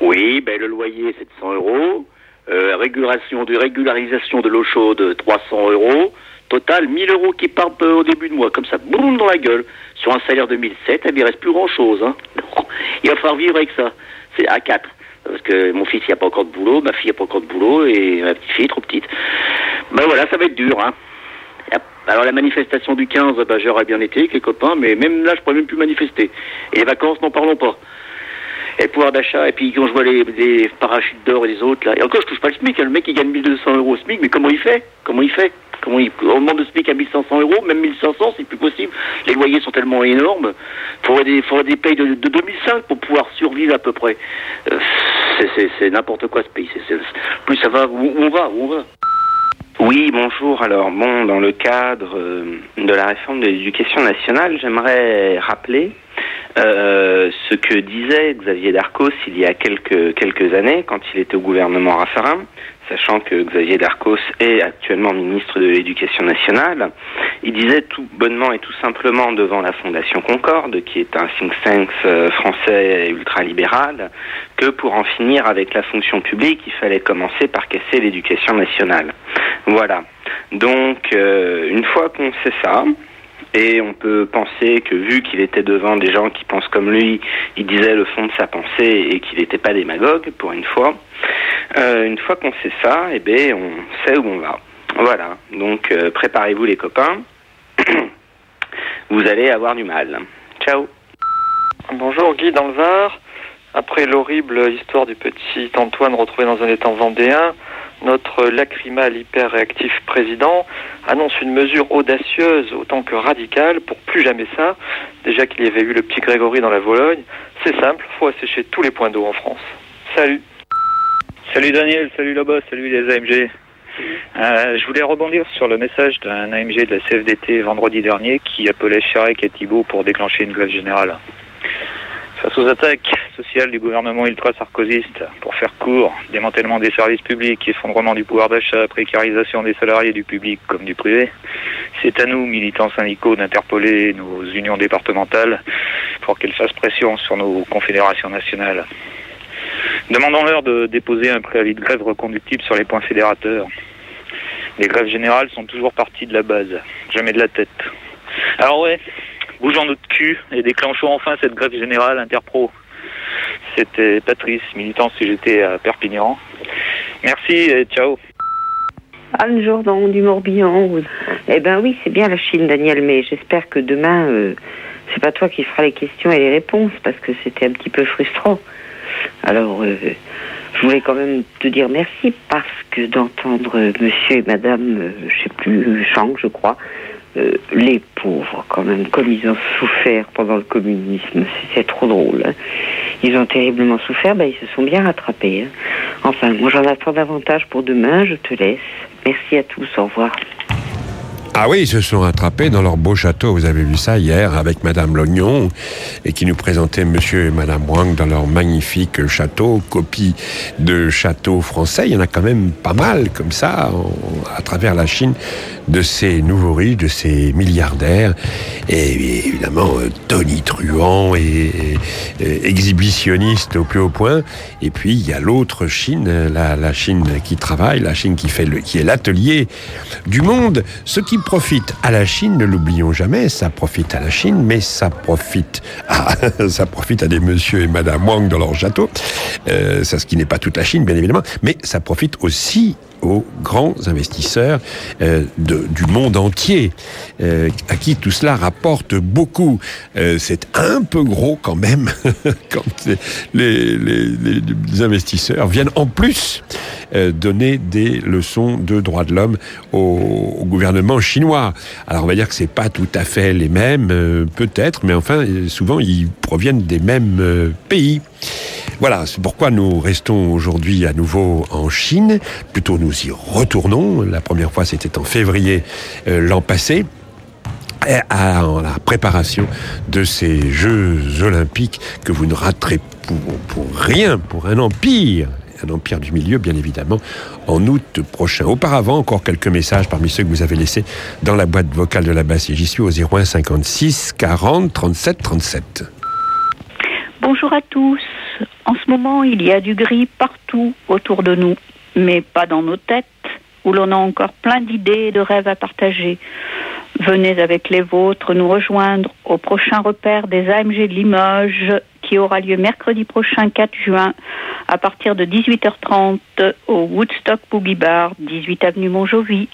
Oui, ben le loyer, c'est de 100 euros. Régularisation de l'eau chaude, 300 euros. Total, 1000 euros qui partent au début de mois, comme ça, boum, dans la gueule. Sur un salaire de 1007, il reste plus grand-chose. Hein. Il va falloir vivre avec ça. C'est à 4. Parce que mon fils, il n'y a pas encore de boulot, ma fille, il n'y a pas encore de boulot, et ma petite fille est trop petite. Ben voilà, ça va être dur, hein. Alors la manifestation du 15, ben, j'aurais bien été avec les copains, mais même là, je pourrais même plus manifester. Et les vacances, n'en parlons pas. Et le pouvoir d'achat, et puis quand je vois les parachutes d'or et les autres, là, et encore, je touche pas le SMIC, hein. Le mec, il gagne 1200 euros au SMIC, mais comment il fait? On demande le SMIC à 1500 euros, même 1500, c'est plus possible. Les loyers sont tellement énormes. Faudrait des payes de 2005 pour pouvoir survivre à peu près. C'est n'importe quoi ce pays. Plus ça va, où on va. Oui, bonjour. Alors, dans le cadre de la réforme de l'éducation nationale, j'aimerais rappeler ce que disait Xavier Darcos il y a quelques années, quand il était au gouvernement Raffarin, sachant que Xavier Darcos est actuellement ministre de l'Éducation nationale. Il disait tout bonnement et tout simplement devant la Fondation Concorde, qui est un think tank français ultralibéral, que pour en finir avec la fonction publique, il fallait commencer par casser l'éducation nationale. Voilà. Donc, une fois qu'on sait ça, et on peut penser que vu qu'il était devant des gens qui pensent comme lui, il disait le fond de sa pensée et qu'il n'était pas démagogue, pour une fois. Une fois qu'on sait ça, eh bien, on sait où on va. Voilà. Donc, préparez-vous les copains. Vous allez avoir du mal. Ciao. Bonjour, Guy dans le Var. Après l'horrible histoire du petit Antoine retrouvé dans un étang vendéen, notre lacrymal hyper-réactif président annonce une mesure audacieuse autant que radicale pour plus jamais ça. Déjà qu'il y avait eu le petit Grégory dans la Vologne. C'est simple, faut assécher tous les points d'eau en France. Salut. Salut Daniel, salut là-bas, salut les AMG. Je voulais rebondir sur le message d'un AMG de la CFDT vendredi dernier qui appelait Chirac et Thibault pour déclencher une grève générale. Face aux attaques sociales du gouvernement ultra-sarkozyste, pour faire court, démantèlement des services publics, effondrement du pouvoir d'achat, précarisation des salariés du public comme du privé, c'est à nous, militants syndicaux, d'interpeller nos unions départementales pour qu'elles fassent pression sur nos confédérations nationales. Demandons-leur de déposer un préavis de grève reconductible sur les points fédérateurs. Les grèves générales sont toujours parties de la base, jamais de la tête. Alors ouais, bougeons notre cul et déclenchons enfin cette grève générale interpro. C'était Patrice, militant CGT à Perpignan. Merci et ciao. Anne Jourdan du Morbihan. Oui. Eh ben oui, c'est bien la Chine, Daniel, mais j'espère que demain, c'est pas toi qui feras les questions et les réponses, parce que c'était un petit peu frustrant. Alors, je voulais quand même te dire merci, parce que d'entendre monsieur et madame, je sais plus, Chang, je crois, les pauvres, quand même, comme ils ont souffert pendant le communisme, c'est trop drôle. Hein. Ils ont terriblement souffert, ils se sont bien rattrapés. Hein. Enfin, moi j'en attends davantage pour demain, je te laisse. Merci à tous, au revoir. Ah oui, ils se sont rattrapés dans leur beau château. Vous avez vu ça hier avec Madame Lognon, et qui nous présentait Monsieur et Madame Wang dans leur magnifique château, copie de châteaux français. Il y en a quand même pas mal comme ça à travers la Chine, de ces nouveaux riches, de ces milliardaires, et évidemment tonitruants et exhibitionnistes au plus haut point. Et puis il y a l'autre Chine, la Chine qui travaille, la Chine qui est l'atelier du monde. Ce qui profite à la Chine, ne l'oublions jamais, ça profite à la Chine, mais ça profite à des monsieur et madame Wang dans leur château. Ça, ce qui n'est pas toute la Chine, bien évidemment, mais ça profite aussi aux grands investisseurs du monde entier, à qui tout cela rapporte beaucoup. C'est un peu gros quand même quand les investisseurs viennent en plus donner des leçons de droits de l'homme au gouvernement chinois. Alors on va dire que c'est pas tout à fait les mêmes, peut-être, mais enfin souvent ils proviennent des mêmes pays. Voilà, c'est pourquoi nous restons aujourd'hui à nouveau en Chine. Plutôt, nous y retournons. La première fois, c'était en février l'an passé, en la préparation de ces Jeux Olympiques que vous ne raterez pour rien, pour un empire du milieu, bien évidemment, en août prochain. Auparavant, encore quelques messages parmi ceux que vous avez laissés dans la boîte vocale de la basse, et j'y suis au 01 56 40 37 37. Bonjour à tous. En ce moment, il y a du gris partout autour de nous, mais pas dans nos têtes, où l'on a encore plein d'idées et de rêves à partager. Venez avec les vôtres nous rejoindre au prochain repère des AMG de Limoges, qui aura lieu mercredi prochain, 4 juin, à partir de 18h30 au Woodstock Boogie Bar, 18 avenue Montjoly.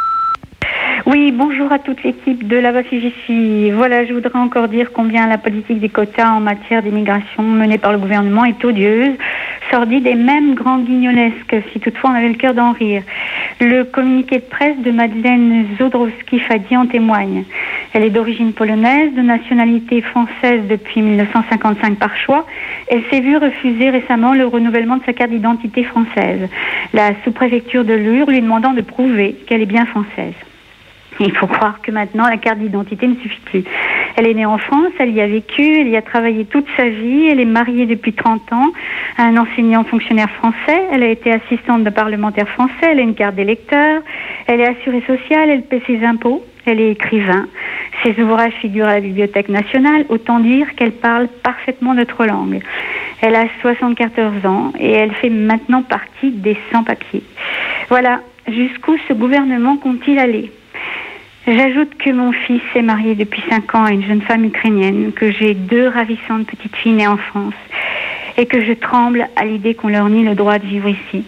Oui, bonjour à toute l'équipe de là-bas si j'y suis. Voilà, je voudrais encore dire combien la politique des quotas en matière d'immigration menée par le gouvernement est odieuse, sordide et même grand guignolesque, si toutefois on avait le cœur d'en rire. Le communiqué de presse de Madeleine Zodrowski-Fadi en témoigne. Elle est d'origine polonaise, de nationalité française depuis 1955 par choix. Elle s'est vue refuser récemment le renouvellement de sa carte d'identité française. La sous-préfecture de Lure lui demandant de prouver qu'elle est bien française. Il faut croire que maintenant, la carte d'identité ne suffit plus. Elle est née en France, elle y a vécu, elle y a travaillé toute sa vie, elle est mariée depuis 30 ans à un enseignant fonctionnaire français, elle a été assistante de parlementaire français, elle a une carte d'électeur, elle est assurée sociale, elle paie ses impôts, elle est écrivain. Ses ouvrages figurent à la Bibliothèque nationale, autant dire qu'elle parle parfaitement notre langue. Elle a 74 ans et elle fait maintenant partie des sans-papiers. Voilà, jusqu'où ce gouvernement compte-t-il aller ? J'ajoute que mon fils est marié depuis 5 ans à une jeune femme ukrainienne, que j'ai 2 ravissantes petites filles nées en France et que je tremble à l'idée qu'on leur nie le droit de vivre ici.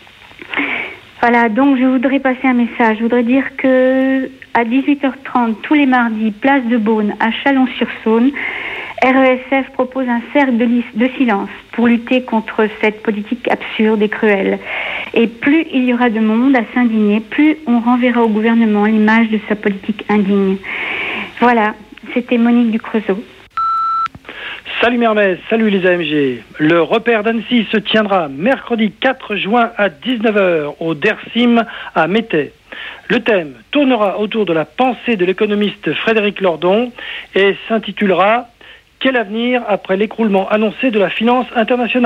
Voilà, donc je voudrais passer un message. Je voudrais dire que à 18h30, tous les mardis, place de Beaune, à Chalon-sur-Saône, RESF propose un cercle de silence pour lutter contre cette politique absurde et cruelle. Et plus il y aura de monde à s'indigner, plus on renverra au gouvernement l'image de sa politique indigne. Voilà, c'était Monique Ducreuzot. Salut Mermez, salut les AMG. Le repère d'Annecy se tiendra mercredi 4 juin à 19h au DERSIM à Métais. Le thème tournera autour de la pensée de l'économiste Frédéric Lordon et s'intitulera « Quel avenir après l'écroulement annoncé de la finance internationale ?»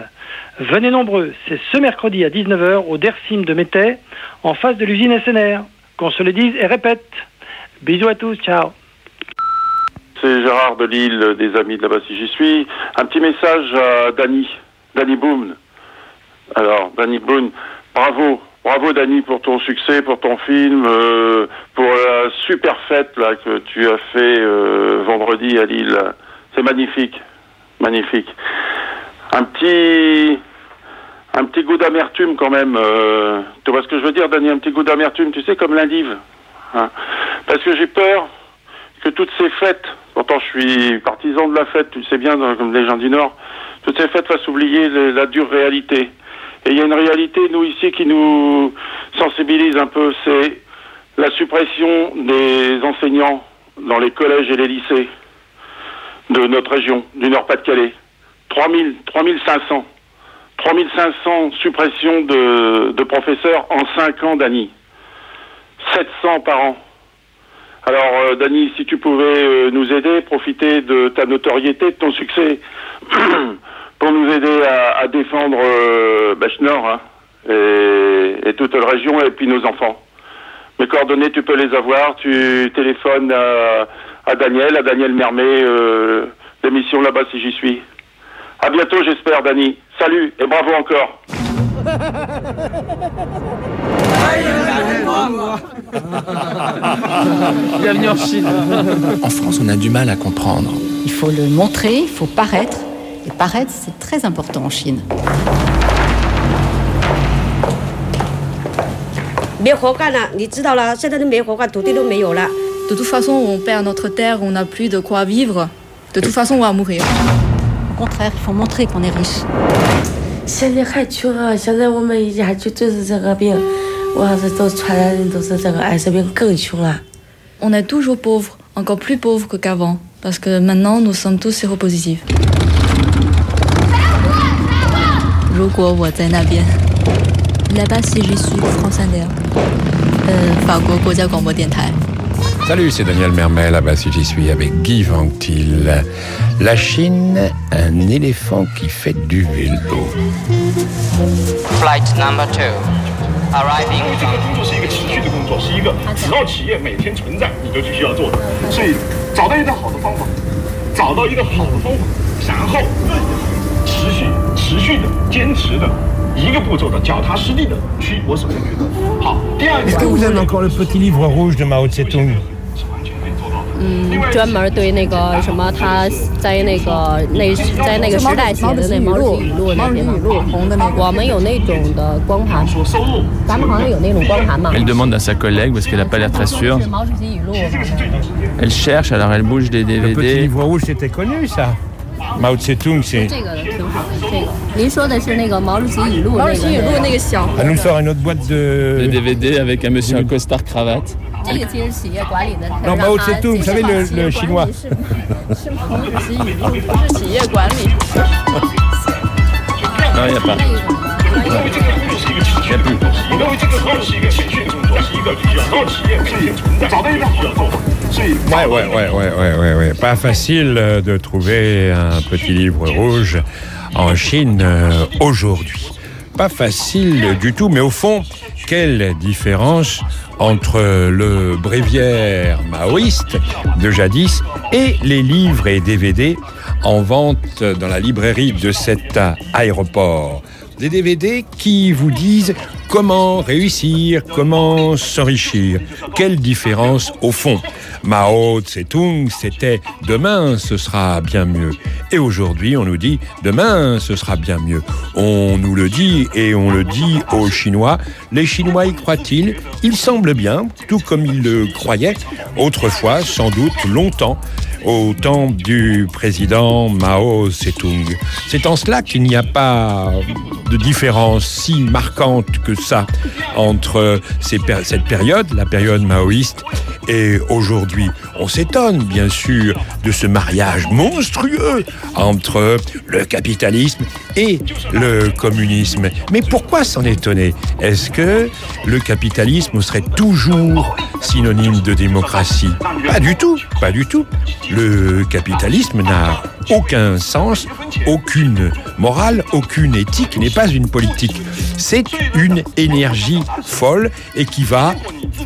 Venez nombreux, c'est ce mercredi à 19h au DERSIM de Métais, en face de l'usine SNR. Qu'on se le dise et répète. Bisous à tous, ciao. C'est Gérard de Lille, des amis de là-bas si j'y suis. Un petit message à Danny Boone. Alors, Danny Boone, bravo Danny pour ton succès, pour ton film, pour la super fête là que tu as fait vendredi à Lille. C'est magnifique. Un petit goût d'amertume quand même. Tu vois ce que je veux dire, Danny, un petit goût d'amertume, tu sais, comme l'endive. Hein. Parce que j'ai peur que toutes ces fêtes, pourtant je suis partisan de la fête, tu le sais bien, comme les gens du Nord, toutes ces fêtes fassent oublier la dure réalité. Et il y a une réalité, nous ici, qui nous sensibilise un peu, c'est la suppression des enseignants dans les collèges et les lycées de notre région, du Nord-Pas-de-Calais. 3500 suppressions de professeurs en 5 ans, Dany. 700 par an. Alors, Dany, si tu pouvais nous aider, profiter de ta notoriété, de ton succès, pour nous aider à défendre Bachenor, hein, et toute la région, et puis nos enfants. Mes coordonnées, tu peux les avoir. Tu téléphones à Daniel Mermet, l'émission là-bas si j'y suis. À bientôt, j'espère, Dany. Salut et bravo encore. Bienvenue en Chine. En France, on a du mal à comprendre. Il faut le montrer, il faut paraître. Et paraître, c'est très important en Chine. De toute façon, on perd notre terre, on n'a plus de quoi vivre. De toute façon, on va mourir. Au contraire, il faut montrer qu'on est riche. On est toujours pauvres, encore plus pauvres qu'avant, parce que maintenant, nous sommes tous séropositifs. 如果我在那边 Là-bas, si je suis France Inter. 法国国家广播电台. Salut, c'est Daniel Mermet, là-bas si j'y suis, avec Guy Vanctil. La Chine, un éléphant qui fait du vélo. Flight number 2. Arriving. 这个工作是一个持续的工作，是一个只要企业每天存在，你就必须要做的。所以找到一个好的方法，然后持续的、坚持的，一个步骤的、脚踏实地的去。我首先觉得好。第二个， Est-ce que vous avez encore le petit livre rouge de Mao Tse-tung? 专门对那个什么，他在那个时代写的那毛主席语录那些吗？我们有那种的光盘，咱们好像有那种光盘嘛。 Elle demande à sa collègue parce qu'elle n'a pas l'air très sûre. Elle cherche, alors elle bouge des DVD. Le petit livre rouge, c'était connu ça. Mao Tse-tung, c'est. 这个挺好的，这个。您说的是那个毛主席语录那个小。 Elle nous sort une autre boîte de DVD avec un monsieur en costard cravate. 这个其实企业管理的。 Non, Mao Tse-tung, vous savez le chinois. 是毛主席语录，不是企业管理。 Non, il n'y a pas. 因为这个不是一个企业，因为这个不是一个企业工作，是一个养到企业每天存在，找到一个好的做法。 Ouais. Pas facile de trouver un petit livre rouge en Chine aujourd'hui. Pas facile du tout, mais au fond, quelle différence entre le bréviaire maoïste de jadis et les livres et DVD en vente dans la librairie de cet aéroport. Des DVD qui vous disent comment réussir, comment s'enrichir. Quelle différence au fond. Mao Tse-tung, c'était « demain, ce sera bien mieux ». Et aujourd'hui, on nous dit « demain, ce sera bien mieux ». On nous le dit et on le dit aux Chinois. Les Chinois y croient-ils? Il semble bien, tout comme ils le croyaient autrefois, sans doute longtemps, au temps du président Mao Tse-tung. C'est en cela qu'il n'y a pas de différence si marquante que ça entre cette période, la période maoïste, et aujourd'hui. On s'étonne, bien sûr, de ce mariage monstrueux entre le capitalisme et le communisme. Mais pourquoi s'en étonner? Est-ce que le capitalisme serait toujours synonyme de démocratie? Pas du tout, pas du tout. Le capitalisme n'a aucun sens, aucune morale, aucune éthique, n'est pas une politique. C'est une énergie folle et qui va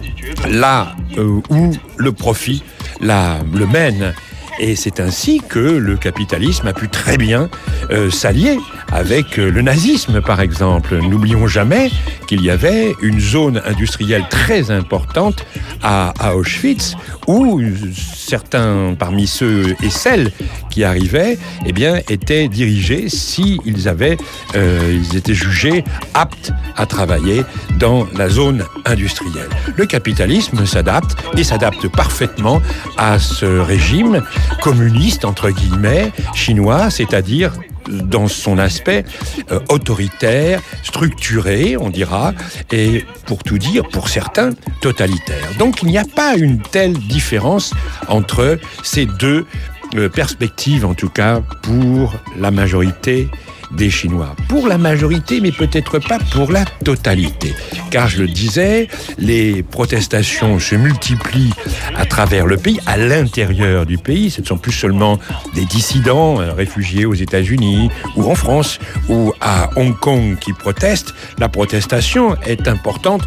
là où le profit le mène. Et c'est ainsi que le capitalisme a pu très bien s'allier avec le nazisme, par exemple. N'oublions jamais qu'il y avait une zone industrielle très importante à Auschwitz, où certains parmi ceux et celles qui arrivaient, eh bien, étaient dirigés si ils étaient jugés aptes à travailler dans la zone industrielle. Le capitalisme s'adapte et s'adapte parfaitement à ce régime communiste, entre guillemets, chinois, c'est-à-dire dans son aspect autoritaire, structuré, on dira, et pour tout dire, pour certains, totalitaire. Donc il n'y a pas une telle différence entre ces deux perspectives, en tout cas pour la majorité des Chinois. Pour la majorité, mais peut-être pas pour la totalité. Car je le disais, les protestations se multiplient à travers le pays, à l'intérieur du pays. Ce ne sont plus seulement des dissidents réfugiés aux États-Unis ou en France ou à Hong Kong qui protestent. La protestation est importante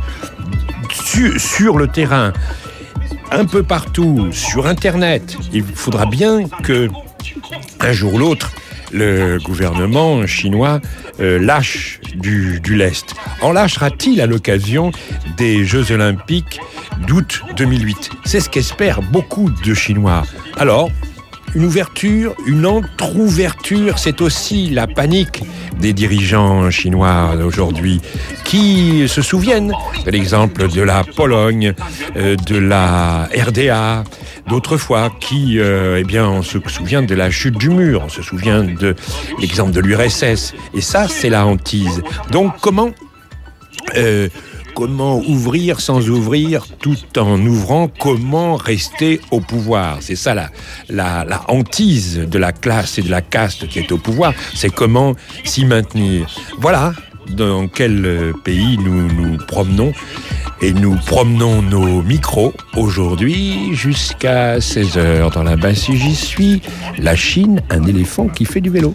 sur le terrain, un peu partout, sur Internet. Il faudra bien que, un jour ou l'autre, le gouvernement chinois lâche du lest. En lâchera-t-il à l'occasion des Jeux Olympiques d'août 2008? C'est ce qu'espèrent beaucoup de Chinois. Alors, une ouverture, une entre-ouverture, c'est aussi la panique des dirigeants chinois aujourd'hui qui se souviennent de l'exemple de la Pologne, de la RDA, d'autrefois qui, on se souvient de la chute du mur, on se souvient de l'exemple de l'URSS. Et ça, c'est la hantise. Donc, comment ouvrir sans ouvrir tout en ouvrant? Comment rester au pouvoir? C'est ça la hantise de la classe et de la caste qui est au pouvoir. C'est comment s'y maintenir. Voilà dans quel pays nous nous promenons. Et nous promenons nos micros aujourd'hui jusqu'à 16h dans la basse. Si j'y suis, la Chine, un éléphant qui fait du vélo.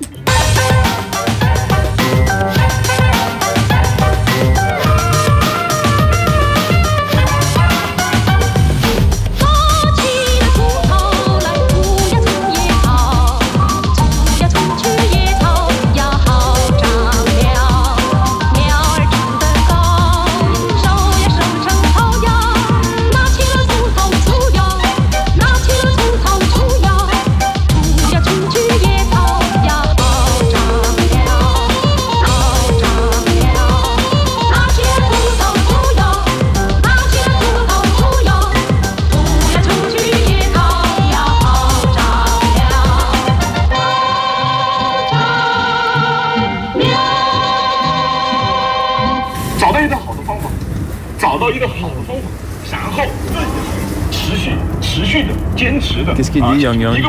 Qu'est-ce qu'il dit, Yang Yang?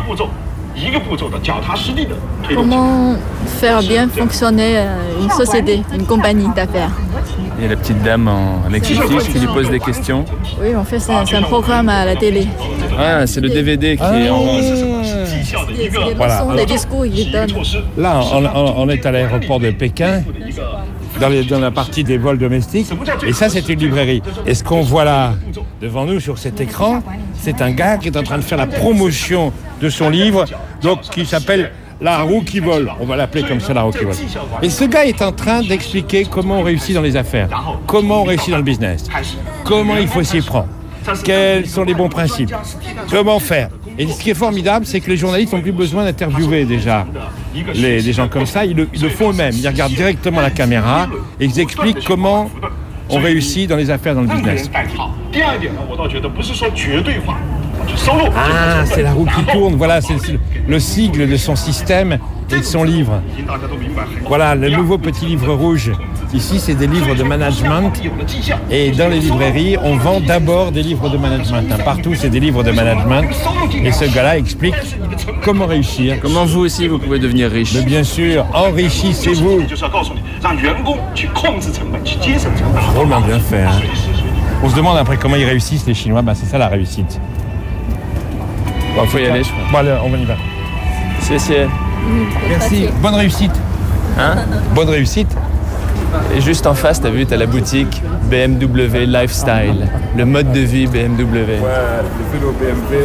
Comment faire bien fonctionner une société, une compagnie d'affaires? Il y a la petite dame avec ses fiches qui lui pose des questions. Oui, en fait, c'est un programme à la télé. Ah, c'est le DVD qui est en... Voilà. Les discours, ils donnent. Là, on est à l'aéroport de Pékin, dans la partie des vols domestiques, et ça, c'est une librairie. Et ce qu'on voit là, devant nous, sur cet écran, c'est un gars qui est en train de faire la promotion de son livre, donc qui s'appelle La roue qui vole. On va l'appeler comme ça, La roue qui vole. Et ce gars est en train d'expliquer comment on réussit dans les affaires, comment on réussit dans le business, comment il faut s'y prendre, quels sont les bons principes, comment faire. Et ce qui est formidable, c'est que les journalistes n'ont plus besoin d'interviewer déjà des gens comme ça. Ils le font eux-mêmes. Ils regardent directement la caméra et ils expliquent comment on réussit dans les affaires, dans le business. Ah, c'est la roue qui tourne. Voilà, c'est le sigle de son système et de son livre. Voilà, le nouveau petit livre rouge. Ici, c'est des livres de management. Et dans les librairies, on vend d'abord des livres de management. Partout, c'est des livres de management. Et ce gars-là explique comment réussir. Comment vous aussi, vous pouvez devenir riche. Mais bien sûr, enrichissez-vous. Drôlement bien fait. Hein. On se demande après comment ils réussissent, les Chinois. Ben, c'est ça la réussite. Bon, faut y aller, je crois. Bon, allez, on y va. Merci. Bonne réussite. Hein? Bonne réussite. Et juste en face, t'as vu, t'as la boutique BMW Lifestyle. Le mode de vie BMW. Ouais, le vélo BMW.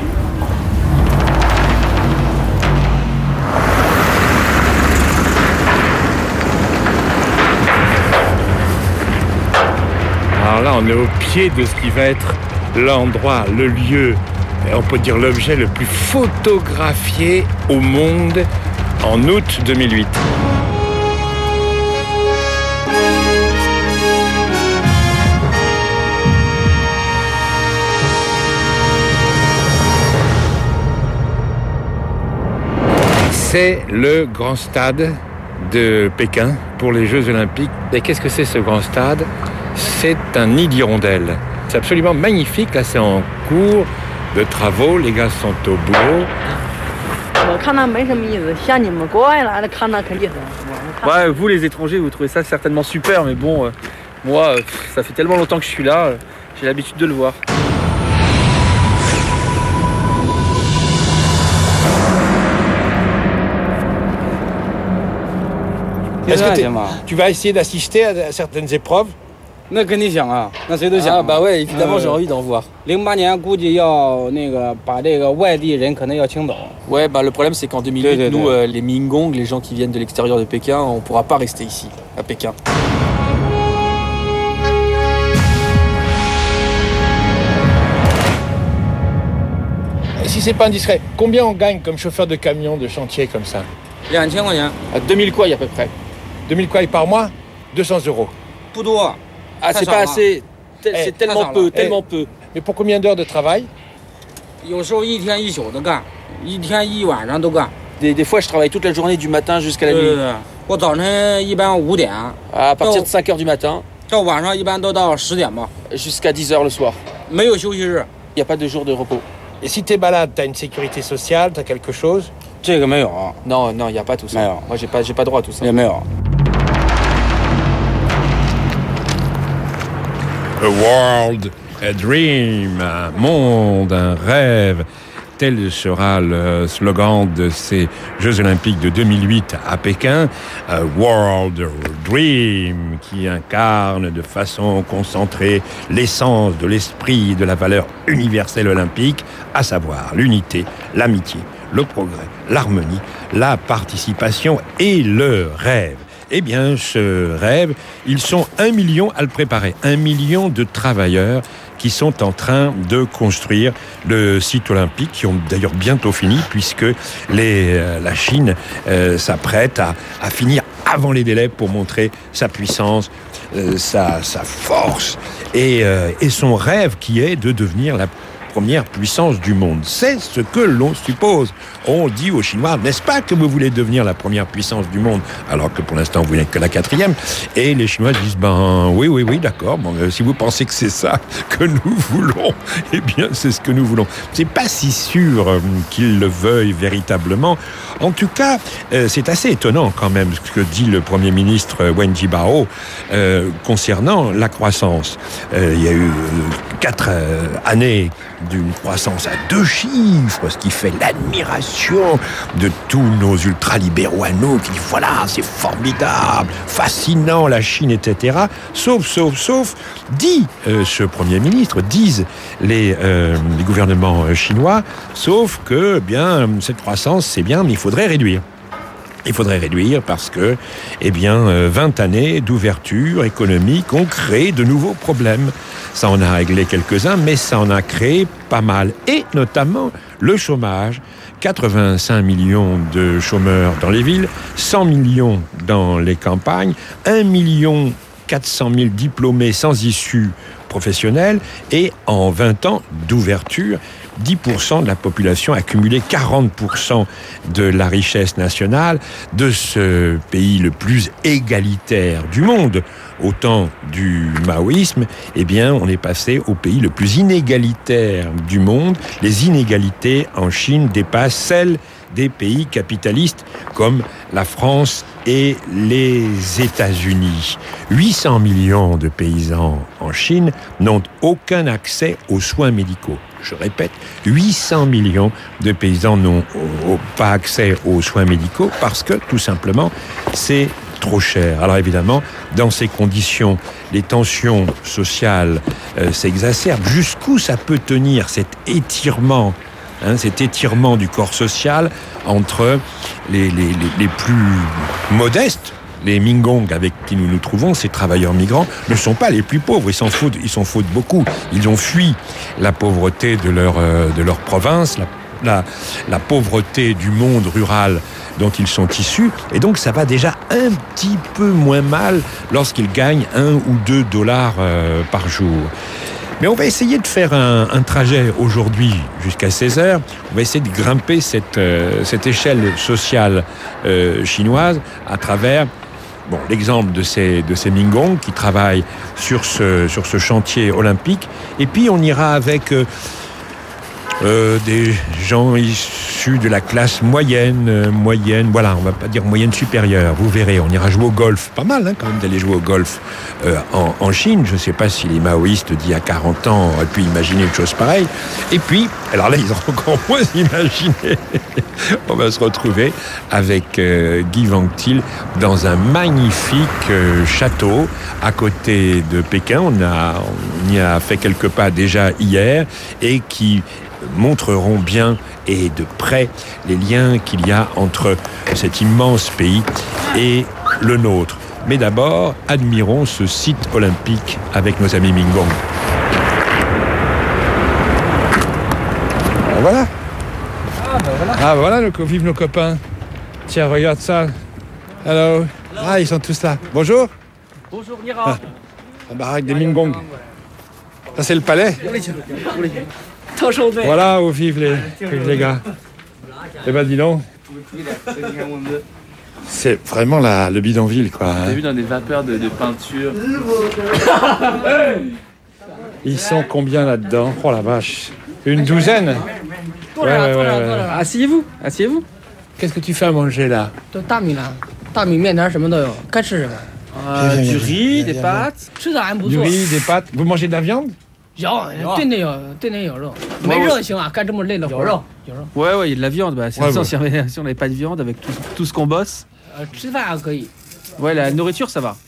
Alors là, on est au pied de ce qui va être l'endroit, le lieu, et on peut dire l'objet le plus photographié au monde en août 2008. C'est le grand stade de Pékin pour les Jeux Olympiques. Et qu'est-ce que c'est ce grand stade? C'est un nid d'hirondelles. C'est absolument magnifique. Là, c'est en cours de travaux. Les gars sont au boulot. Ouais, vous les étrangers, vous trouvez ça certainement super, mais bon, moi, ça fait tellement longtemps que je suis là, j'ai l'habitude de le voir. Est-ce que tu vas essayer d'assister à certaines épreuves? Ah bah ouais, évidemment, j'ai envie d'en voir. Ouais, bah le problème c'est qu'en 2008, nous, les Mingong, les gens qui viennent de l'extérieur de Pékin, on pourra pas rester ici, à Pékin. Si c'est pas indiscret, combien on gagne comme chauffeur de camion de chantier comme ça? 2000 quoi, à peu près. 2000 quoi par mois? 200 €. Ah, c'est pas assez. C'est tellement peu, tellement peu. Mais pour combien d'heures de travail? Des fois, je travaille toute la journée du matin jusqu'à la nuit. À partir de 5h du matin. Jusqu'à 10h le soir. Il n'y a pas de jour de repos. Et si t'es malade, t'as une sécurité sociale, t'as quelque chose? Non, il n'y a pas tout ça. Moi, j'ai pas droit à tout ça. A world, a dream, un monde, un rêve. Tel sera le slogan de ces Jeux Olympiques de 2008 à Pékin. A world dream, qui incarne de façon concentrée l'essence de l'esprit et de la valeur universelle olympique, à savoir l'unité, l'amitié, le progrès, l'harmonie, la participation et le rêve. Eh bien, ce rêve, ils sont 1 million à le préparer. 1 million de travailleurs qui sont en train de construire le site olympique, qui ont d'ailleurs bientôt fini, puisque la Chine s'apprête à finir avant les délais pour montrer sa puissance, sa force et son rêve qui est de devenir la première puissance du monde. C'est ce que l'on suppose. On dit aux Chinois, n'est-ce pas que vous voulez devenir la première puissance du monde, alors que pour l'instant vous n'êtes que la 4e. Et les Chinois disent, oui, d'accord. Bon, si vous pensez que c'est ça que nous voulons, eh bien c'est ce que nous voulons. C'est pas si sûr qu'ils le veuillent véritablement. En tout cas, c'est assez étonnant quand même ce que dit le Premier ministre Wen Jiabao concernant la croissance. Il y a eu 4 années d'une croissance à 2 chiffres, ce qui fait l'admiration de tous nos ultralibéraux à nous, qui disent voilà, c'est formidable, fascinant la Chine, etc. Sauf, dit ce Premier ministre, disent les gouvernements chinois, sauf que, bien, cette croissance, c'est bien, mais il faudrait réduire. Il faudrait réduire parce que, 20 années d'ouverture économique ont créé de nouveaux problèmes. Ça en a réglé quelques-uns, mais ça en a créé pas mal. Et notamment le chômage. 85 millions de chômeurs dans les villes, 100 millions dans les campagnes, 1 400 000 diplômés sans issue professionnelle et en 20 ans d'ouverture, 10% de la population a cumulé 40% de la richesse nationale de ce pays le plus égalitaire du monde. Au temps du maoïsme, on est passé au pays le plus inégalitaire du monde. Les inégalités en Chine dépassent celles des pays capitalistes comme la France et les États-Unis. 800 millions de paysans en Chine n'ont aucun accès aux soins médicaux. Je répète, 800 millions de paysans n'ont pas accès aux soins médicaux parce que, tout simplement, c'est trop cher. Alors évidemment, dans ces conditions, les tensions sociales s'exacerbent. Jusqu'où ça peut tenir cet étirement du corps social entre les plus modestes. Les Mingong avec qui nous nous trouvons, ces travailleurs migrants, ne sont pas les plus pauvres. Ils s'en foutent beaucoup. Ils ont fui la pauvreté de leur province, la pauvreté du monde rural dont ils sont issus. Et donc, ça va déjà un petit peu moins mal lorsqu'ils gagnent 1 ou 2 dollars par jour. Mais on va essayer de faire un trajet aujourd'hui jusqu'à 16h. On va essayer de grimper cette échelle sociale chinoise à travers l'exemple de ces Mingong qui travaillent sur ce chantier olympique. Et puis on ira avec des gens issus de la classe moyenne, voilà, on va pas dire moyenne supérieure, vous verrez, on ira jouer au golf, pas mal quand même d'aller jouer au golf en Chine, je ne sais pas si les maoïstes d'il y a 40 ans auraient pu imaginer une chose pareille, et puis, alors là ils ont encore moins imaginé, on va se retrouver avec Guy Wang-Til dans un magnifique château à côté de Pékin, on y a fait quelques pas déjà hier, et qui montreront bien et de près les liens qu'il y a entre cet immense pays et le nôtre. Mais d'abord, admirons ce site olympique avec nos amis Mingong. Voilà. Voilà, vive nos copains. Tiens, regarde ça. Hello. Ils sont tous là. Bonjour. Bonjour, Nira. La baraque des Mingong. Ça, c'est le palais. Voilà où vivent les gars. Eh ben, dis donc. C'est vraiment le bidonville, quoi. Vous avez vu dans des vapeurs de peinture. Ils sont combien là-dedans? Oh la vache. Une douzaine? Ouais. Asseyez-vous. Qu'est-ce que tu fais à manger là? Du riz, des pâtes. Du riz, des pâtes. Vous mangez de la viande? Ouais, il y a de la viande. C'est ça, si on n'avait pas de viande avec tout ce qu'on bosse. Ouais, la nourriture, ça va.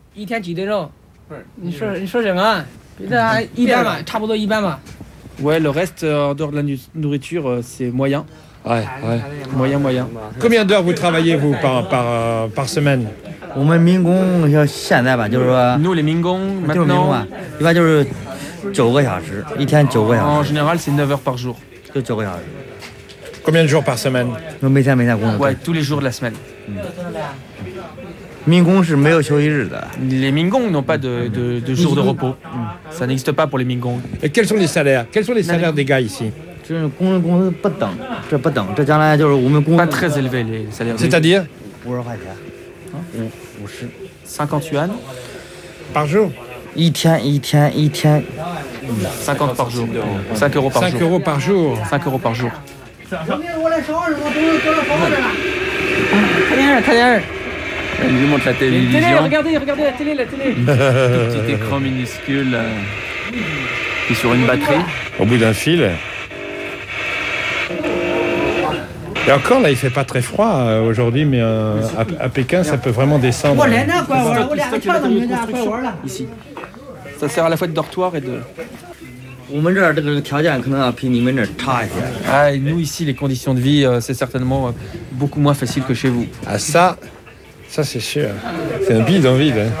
Ouais, le reste, en dehors de la nourriture, c'est moyen. Ouais. Moyen. Combien d'heures vous travaillez, vous, par semaine? Nous, les Mingong, maintenant... En général, c'est 9 heures par jour. Combien de jours par semaine? Ouais, tous les jours de la semaine. Les Mingongs n'ont pas de jour de repos. Ça n'existe pas pour les Mingongs. Et quels sont les salaires? Quels sont les salaires des gars ici? Pas très élevés les salaires. C'est-à-dire 50 yuan par jour. 50 par jour. 5 euros par jour. 5 euros par jour. 5 euros par jour. Il lui montre la télévision. Regardez la télé. Tout petit écran minuscule qui est sur une batterie. Au bout d'un fil. Et encore, là, il fait pas très froid aujourd'hui, mais à Pékin, ça peut vraiment descendre. Ici. Ça sert à la fois de dortoir et de... Ah, et nous, ici, les conditions de vie, c'est certainement beaucoup moins facile que chez vous. Ah, ça c'est sûr. C'est un bidonville. Hein.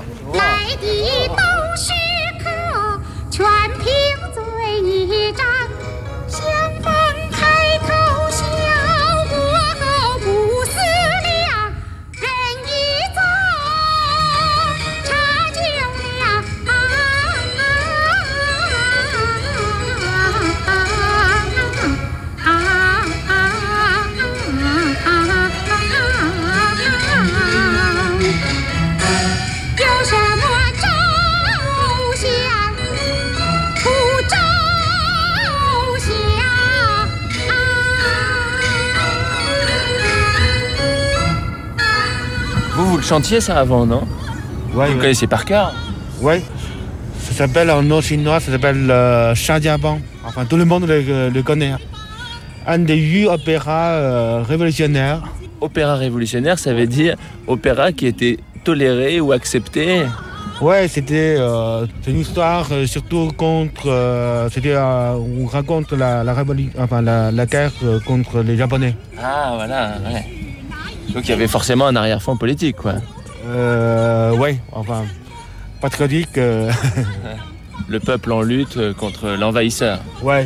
Vous le chantiez ça avant, non? Ouais. Vous le connaissez par cœur? Ouais. Ça s'appelle en nom chinois, ça s'appelle Shangjiabang. Enfin, tout le monde le connaît. Un des 8 opéras révolutionnaires. Opéra révolutionnaire, ça veut dire opéra qui était toléré ou accepté? Ouais, c'est une histoire surtout contre... on raconte la guerre contre les Japonais. Ah, voilà, ouais. Donc il y avait forcément un arrière-fond politique, quoi. Ouais, enfin, patriotique. Le peuple en lutte contre l'envahisseur. Ouais.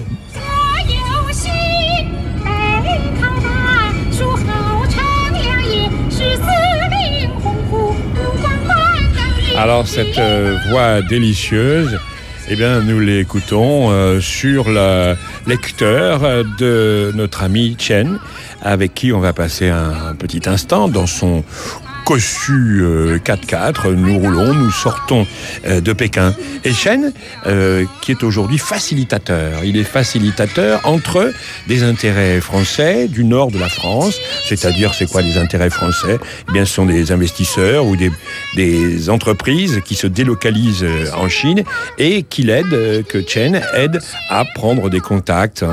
Alors cette voix délicieuse, eh bien nous l'écoutons sur le lecteur de notre ami Chen, avec qui on va passer un petit instant dans son cossu 4x4. Nous roulons, nous sortons de Pékin. Et Chen, qui est aujourd'hui facilitateur. Il est facilitateur entre des intérêts français du nord de la France. C'est-à-dire, c'est quoi les intérêts français? Eh bien, ce sont des investisseurs ou des entreprises qui se délocalisent en Chine et qui l'aident, que Chen aide à prendre des contacts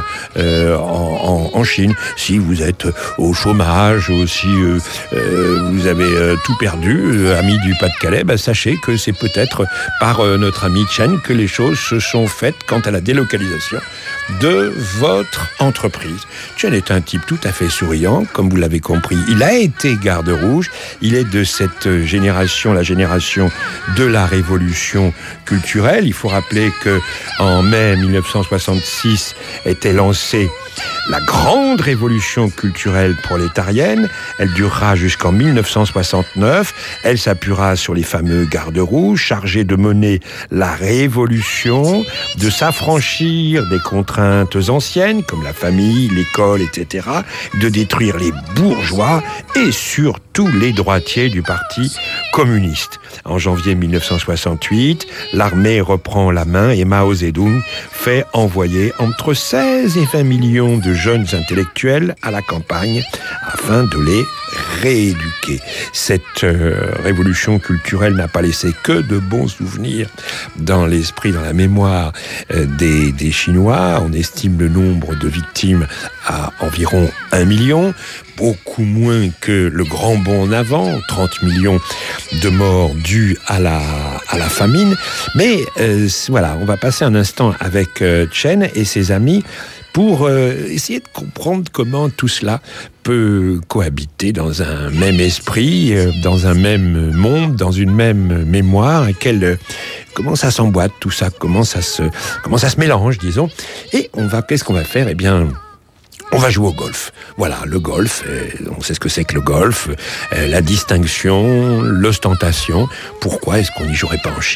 en Chine. Si vous êtes au chômage ou si vous avez tout perdu, ami du Pas-de-Calais, sachez que c'est peut-être par notre ami Chen que les choses se sont faites quant à la délocalisation de votre entreprise. Chen est un type tout à fait souriant, comme vous l'avez compris. Il a été garde rouge, il est de cette génération, la génération de la révolution culturelle. Il faut rappeler que en mai 1966 était lancée la grande révolution culturelle prolétarienne. Elle durera jusqu'en 1969. Elle s'appuiera sur les fameux gardes rouges chargés de mener la révolution, de s'affranchir des contraintes anciennes comme la famille, l'école, etc., de détruire les bourgeois et surtout les droitiers du parti communiste. En janvier 1968, l'armée reprend la main et Mao Zedong fait envoyer entre 16 et 20 millions de jeunes intellectuels à la campagne afin de les rééduquer. Cette révolution culturelle n'a pas laissé que de bons souvenirs dans l'esprit, dans la mémoire des Chinois. On estime le nombre de victimes à environ 1 million, beaucoup moins que le grand bond en avant, 30 millions de morts dus à la famine. Mais voilà, on va passer un instant avec Chen et ses amis pour essayer de comprendre comment tout cela peut cohabiter dans un même esprit, dans un même monde, dans une même mémoire, comment ça s'emboîte tout ça, comment ça se mélange, disons. Et qu'est-ce qu'on va faire? Eh bien, On va jouer au golf. Voilà, le golf, on sait ce que c'est que le golf, la distinction, l'ostentation. Pourquoi est-ce qu'on n'y jouerait pas en Chine ?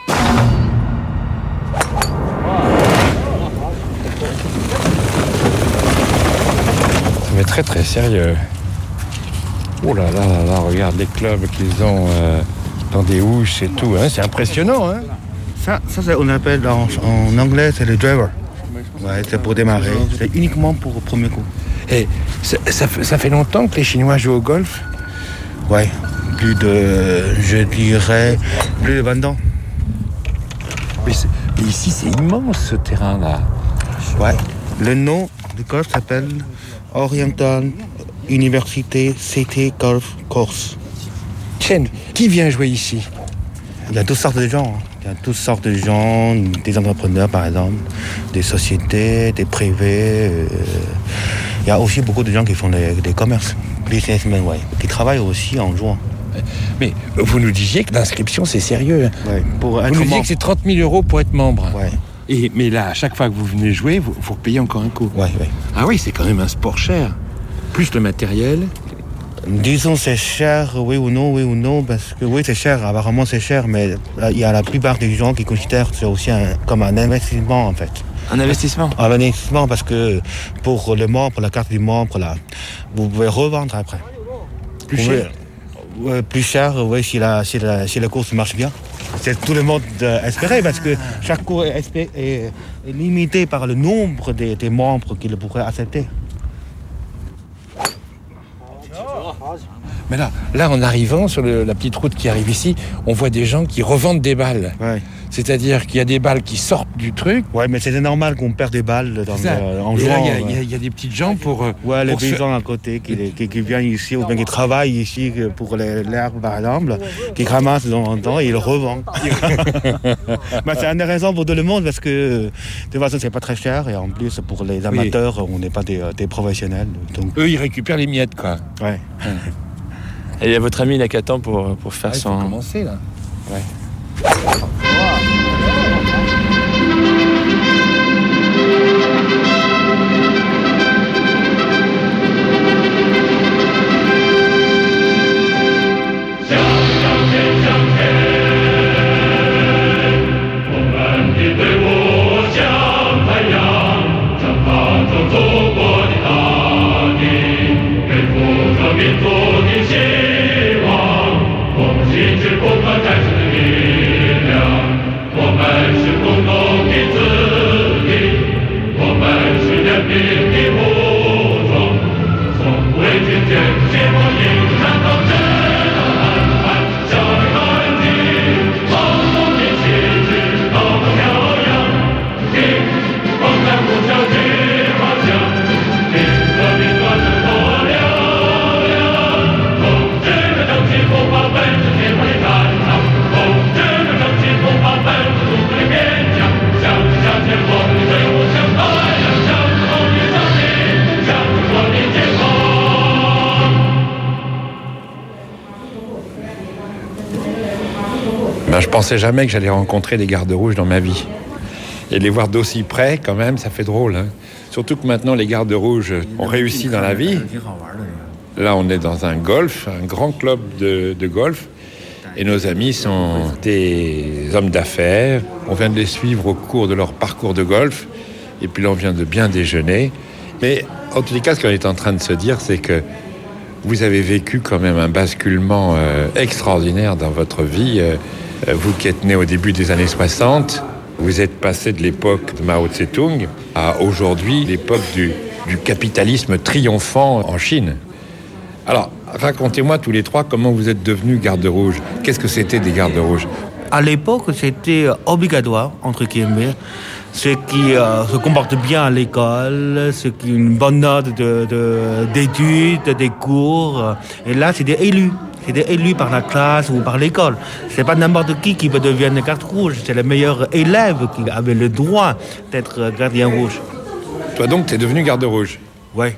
Mais très très sérieux. Oh là là là là, regarde les clubs qu'ils ont dans des houches et tout, hein, c'est impressionnant. Hein. Ça on appelle en anglais, c'est le driver. Ouais, c'est pour démarrer, c'est uniquement pour le premier coup. Et ça fait longtemps que les Chinois jouent au golf ? Ouais, je dirais, plus de 20 ans. Mais ici, c'est immense ce terrain-là. Ouais, le nom du golf s'appelle Oriental University City Golf Course. Tiens, qui vient jouer ici ? Il y a toutes sortes de gens. Il y a toutes sortes de gens, des entrepreneurs par exemple, des sociétés, des privés. Il y a aussi beaucoup de gens qui font des commerces, businessmen, ouais, qui travaillent aussi en jouant. Mais vous nous disiez que l'inscription c'est sérieux. Ouais, vous nous disiez que c'est 30 000 € pour être membre. Ouais. Mais là, à chaque fois que vous venez jouer, vous repayez encore un coup. Ouais. Ah oui, c'est quand même un sport cher. Plus le matériel. Disons c'est cher, oui ou non, parce que oui c'est cher, apparemment c'est cher, mais il y a la plupart des gens qui considèrent que c'est aussi comme un investissement en fait. Un investissement ? Un investissement parce que pour le membre, la carte du membre, là, vous pouvez revendre après. Plus cher ? Plus cher, oui, si la course marche bien. C'est tout le monde espéré parce que chaque cours est limité par le nombre des membres qu'il pourrait accepter. Mais là, en arrivant sur la petite route qui arrive ici, on voit des gens qui revendent des balles. Ouais. C'est-à-dire qu'il y a des balles qui sortent du truc. Ouais, mais c'est normal qu'on perd des balles en jouant. Il y a des petites gens pour... Ouais, les paysans à côté qui viennent ici, ou bien qui travaillent ici pour l'herbe, par exemple, qui ramassent de temps en temps et ils le revendent. Mais c'est intéressant pour tout le monde parce que, de toute façon, c'est pas très cher et en plus, pour les amateurs, on n'est pas des professionnels. Donc... Eux, ils récupèrent les miettes, quoi. Ouais. Et votre ami, il n'a qu'à temps pour faire son... Il faut commencer, là. Ouais. Je pensais jamais que j'allais rencontrer des gardes rouges dans ma vie. Et les voir d'aussi près, quand même, ça fait drôle. Hein. Surtout que maintenant, les gardes rouges ont réussi dans la vie. Là, on est dans un golf, un grand club de golf. Et nos amis sont des hommes d'affaires. On vient de les suivre au cours de leur parcours de golf. Et puis là, on vient de bien déjeuner. Mais en tous les cas, ce qu'on est en train de se dire, c'est que vous avez vécu quand même un basculement extraordinaire dans votre vie. Vous qui êtes né au début des années 60, vous êtes passé de l'époque de Mao Tse-tung à aujourd'hui l'époque du capitalisme triomphant en Chine. Alors, racontez-moi tous les trois comment vous êtes devenus gardes rouges. Qu'est-ce que c'était des gardes rouges ? À l'époque, c'était obligatoire, entre guillemets. Ceux qui se comportent bien à l'école, ceux qui ont une bonne note d'études, des cours. Et là, c'était élu. C'était élu par la classe ou par l'école. C'est pas n'importe qui peut devenir garde rouge. C'est le meilleur élève qui avait le droit d'être gardien rouge. Toi donc, t'es devenu garde rouge ? Ouais.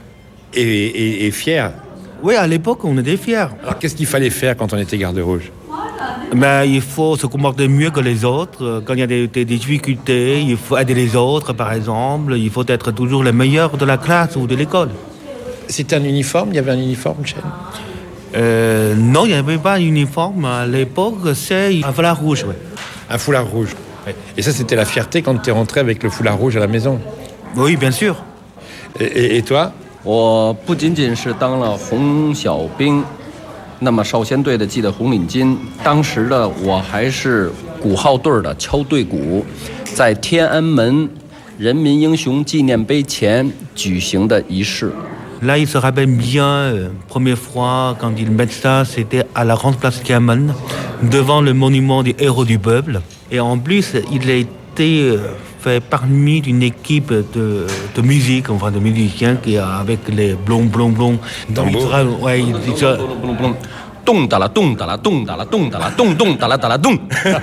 Et fier ? Oui, à l'époque, on était fiers. Alors, qu'est-ce qu'il fallait faire quand on était garde rouge ? Mais il faut se comporter mieux que les autres. Quand il y a des difficultés, il faut aider les autres, par exemple. Il faut être toujours le meilleur de la classe ou de l'école. C'était un uniforme? Il y avait un uniforme, Chen? Non, il n'y avait pas d'uniforme. À l'époque, c'est un foulard rouge. Ouais. Un foulard rouge. Ouais. Et ça, c'était la fierté quand tu es rentré avec le foulard rouge à la maison? Oui, bien sûr. Et toi? 我不仅仅是当了红小兵，那么少先队的系的红领巾，当时的我还是鼓号队的敲队鼓，在天安门人民英雄纪念碑前举行的仪式。 Là, il se rappelle bien, première fois, quand ils mettent ça, c'était à la grande place Tiananmen, devant le monument des héros du peuple. Et en plus, il a été fait parmi d'une équipe de musique, enfin de musiciens, qui avec les blonds. Ouais, Dong da la dong da la dong da la dong da la dong dong da la dong.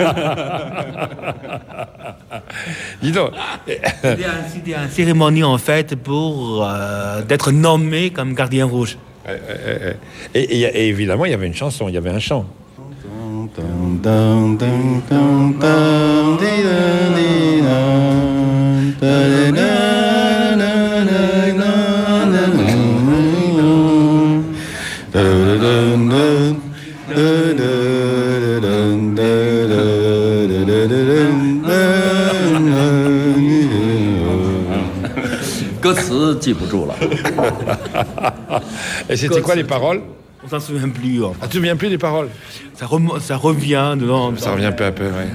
Dis donc. C'était une cérémonie en fait pour d'être nommé comme gardien rouge. Et évidemment, il y avait une chanson, il y avait un chant. Et c'était quoi les paroles? On s'en souvient plus. Ah, tu te souviens plus des paroles? Ça revient dedans. Ça revient peu à peu, oui.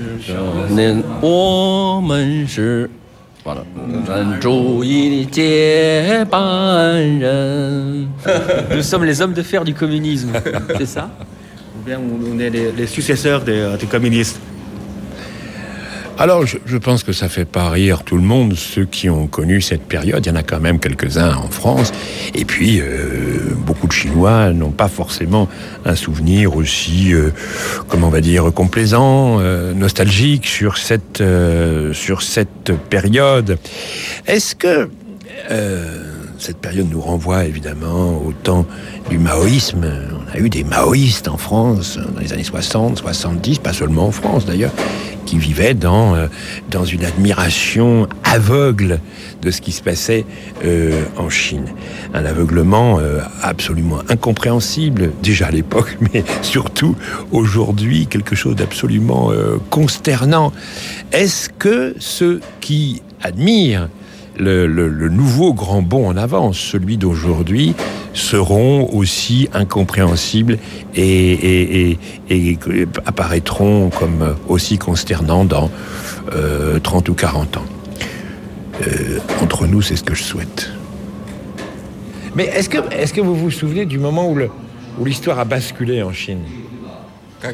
Nous sommes les hommes de fer du communisme, c'est ça? Ou bien on est les successeurs des communistes. Alors, je pense que ça fait pas rire tout le monde, ceux qui ont connu cette période. Il y en a quand même quelques-uns en France. Et puis, beaucoup de Chinois n'ont pas forcément un souvenir aussi, comment on va dire, complaisant, nostalgique sur cette période. Est-ce que cette période nous renvoie évidemment au temps du maoïsme? On a eu des maoïstes en France dans les années 60, 70, pas seulement en France d'ailleurs, qui vivaient dans une admiration aveugle de ce qui se passait en Chine. Un aveuglement absolument incompréhensible, déjà à l'époque, mais surtout aujourd'hui, quelque chose d'absolument consternant. Est-ce que ceux qui admirent le nouveau grand bond en avant, celui d'aujourd'hui, seront aussi incompréhensibles et apparaîtront comme aussi consternants dans 30 ou 40 ans. Entre nous, c'est ce que je souhaite. Mais est-ce que vous vous souvenez du moment où l'histoire a basculé en Chine? C'est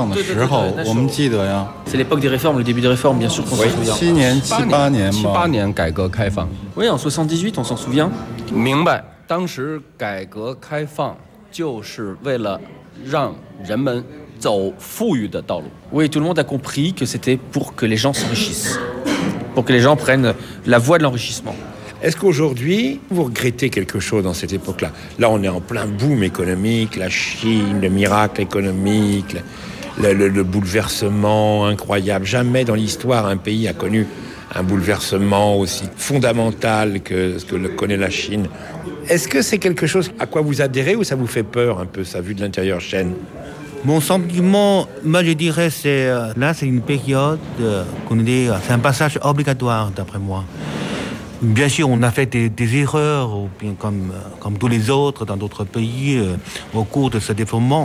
l'époque des réformes, le début des réformes, bien sûr qu'on s'en souvient. Oui, en 78, on s'en souvient. 明白，当时改革开放就是为了让人们走富裕的道路。 Oui, tout le monde a compris que c'était pour que les gens s'enrichissent, pour que les gens prennent la voie de l'enrichissement. Est-ce qu'aujourd'hui, vous regrettez quelque chose dans cette époque-là? Là, on est en plein boom économique, la Chine, le miracle économique, le bouleversement incroyable. Jamais dans l'histoire, un pays a connu un bouleversement aussi fondamental que ce que connaît la Chine. Est-ce que c'est quelque chose à quoi vous adhérez ou ça vous fait peur un peu, ça, vu de l'intérieur, Chen? Mon sentiment, moi je dirais, c'est une période c'est un passage obligatoire, d'après moi. Bien sûr, on a fait des erreurs, ou bien comme tous les autres dans d'autres pays, au cours de ce développement.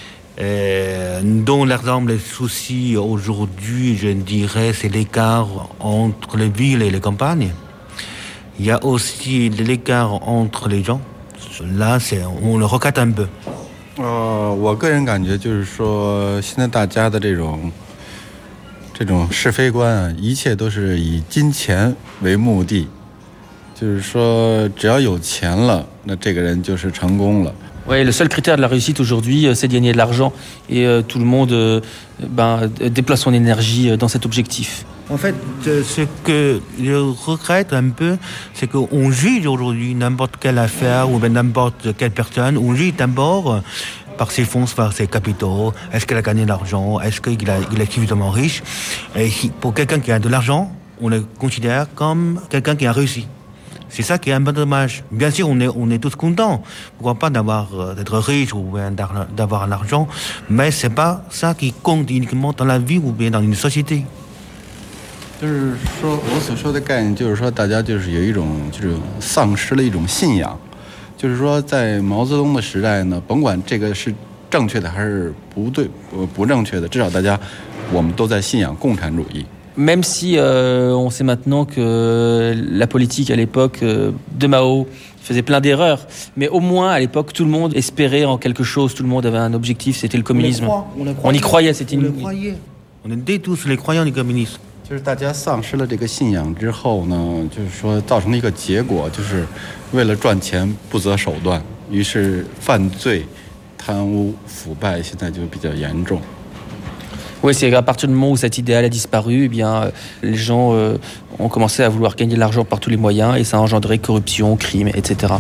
Dont l'exemple, les soucis aujourd'hui, je dirais, c'est l'écart entre les villes et les campagnes. Il y a aussi l'écart entre les gens. Là, on le regrette un peu. 我个人感觉就是说，现在大家的这种是非观啊，一切都是以金钱为目的。就是说，只要有钱了，那这个人就是成功了。 Oui, le seul critère de la réussite aujourd'hui, c'est de gagner de l'argent. Et tout le monde déploie son énergie dans cet objectif. En fait, ce que je regrette un peu, c'est qu'on juge aujourd'hui n'importe quelle affaire ou n'importe quelle personne. On juge d'abord par ses fonds, par ses capitaux. Est-ce qu'il a gagné de l'argent? Est-ce qu'il est suffisamment riche? Et pour quelqu'un qui a de l'argent, on le considère comme quelqu'un qui a réussi. C'est ça qui est un peu dommage. Bien sûr, on est tous contents. Pourquoi pas d'être riche ou bien d'avoir l'argent, mais c'est pas ça qui compte uniquement dans la vie ou bien dans une société. 就是说，我所说的概念就是说，大家就是有一种就是丧失了一种信仰，就是说，在毛泽东的时代呢，甭管这个是正确的还是不正确的，至少我们都在信仰共产主义。 Même si on sait maintenant que la politique à l'époque de Mao faisait plein d'erreurs, mais au moins à l'époque tout le monde espérait en quelque chose, tout le monde avait un objectif, c'était le communisme. On y croyait, c'était une... On était tous les croyants du communisme. 就是大家丧失了这个信仰之后呢，就是说造成了一个结果，就是为了赚钱不择手段，于是犯罪、贪污、腐败现在就比较严重。 Oui, c'est à partir du moment où cet idéal a disparu, eh bien, les gens ont commencé à vouloir gagner de l'argent par tous les moyens et ça a engendré corruption, crime, etc.